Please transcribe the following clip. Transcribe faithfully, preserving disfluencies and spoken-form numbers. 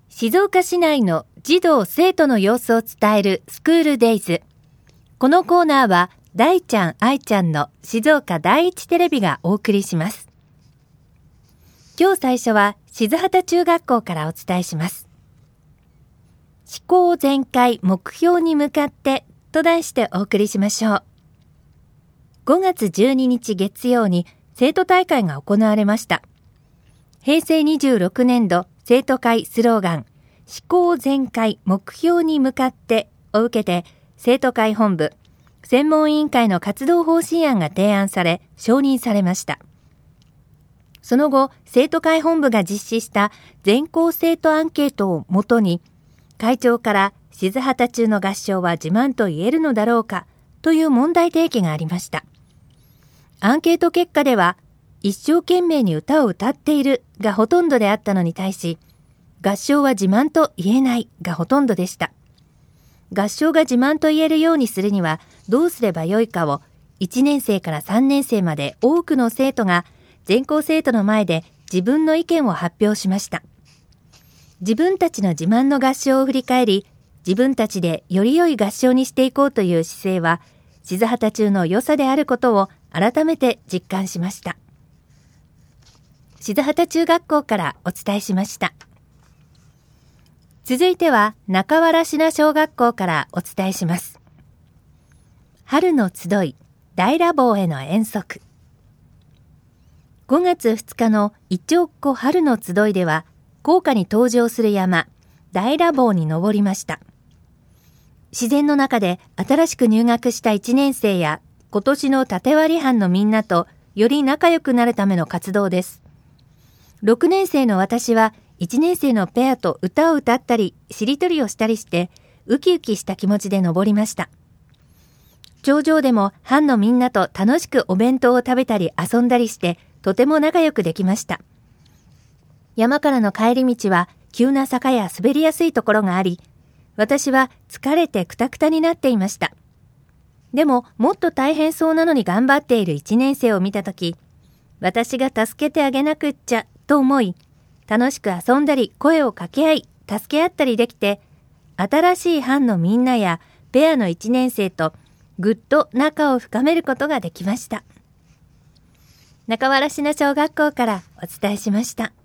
静岡市内の児童生徒の様子を伝えるスクールデイズ。このコーナーは大ちゃん愛ちゃんの静岡第一テレビがお送りします。今日最初は静畑中学校からお伝えします。思考全開目標に向かってと題してお送りしましょう。ごがつじゅうににち月曜に生徒大会が行われました。へいせいにじゅうろくねんど生徒会スローガン思考全開目標に向かってを受けて、生徒会本部専門委員会の活動方針案が提案され承認されました。その後、生徒会本部が実施した全校生徒アンケートをもとに、会長から静畑中の合唱は自慢と言えるのだろうかという問題提起がありました。アンケート結果では、一生懸命に歌を歌っているがほとんどであったのに対し、合唱は自慢と言えないがほとんどでした。合唱が自慢と言えるようにするにはどうすればよいかをいちねんせいからさんねんせいまで多くの生徒が全校生徒の前で自分の意見を発表しました。自分たちの自慢の合唱を振り返り、自分たちでより良い合唱にしていこうという姿勢は静畑中の良さであることを改めて実感しました。静畑中学校からお伝えしました。続いては中原品小学校からお伝えします。春の集い大羅坊への遠足。ごがつふつかのいちおっこ春の集いでは、校歌に登場する山大羅坊に登りました。自然の中で新しく入学したいちねんせいや今年の縦割り班のみんなとより仲良くなるための活動です。ろくねんせいの私はいちねんせいのペアと歌を歌ったりしりとりをしたりしてウキウキした気持ちで登りました。頂上でも班のみんなと楽しくお弁当を食べたり遊んだりしてとても仲良くできました。山からの帰り道は急な坂や滑りやすいところがあり、私は疲れてクタクタになっていました。でももっと大変そうなのに頑張っているいちねんせいを見たとき、私が助けてあげなくっちゃと思い、楽しく遊んだり声を掛け合い助け合ったりできて、新しい班のみんなやペアのいちねんせいとぐっと仲を深めることができました。中原品小学校からお伝えしました。